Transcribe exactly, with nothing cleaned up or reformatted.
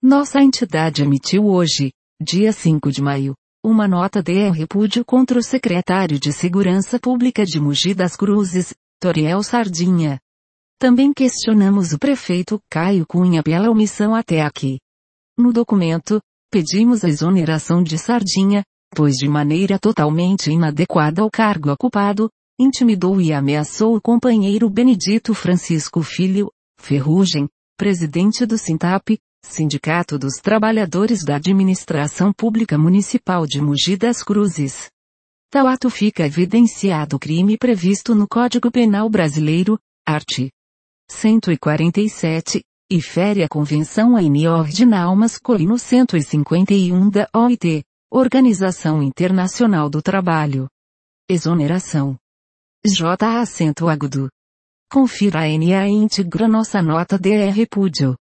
Nossa entidade emitiu hoje, dia cinco de maio, uma nota de repúdio contra o secretário de Segurança Pública de Mogi das Cruzes, Toriel Sardinha. Também questionamos o prefeito Caio Cunha pela omissão até aqui. No documento, pedimos a exoneração de Sardinha, pois de maneira totalmente inadequada ao cargo ocupado, intimidou e ameaçou o companheiro Benedito Francisco Filho, Ferrugem, presidente do Sintap, Sindicato dos Trabalhadores da Administração Pública Municipal de Mogi das Cruzes. Tal ato fica evidenciado o crime previsto no Código Penal Brasileiro, art. cento e quarenta e sete, e fere a Convenção N Ordinal Masculino cento e cinquenta e um da O I T, Organização Internacional do Trabalho. Exoneração. J. Acento agudo. Confira a N A e íntegra nossa nota de repúdio.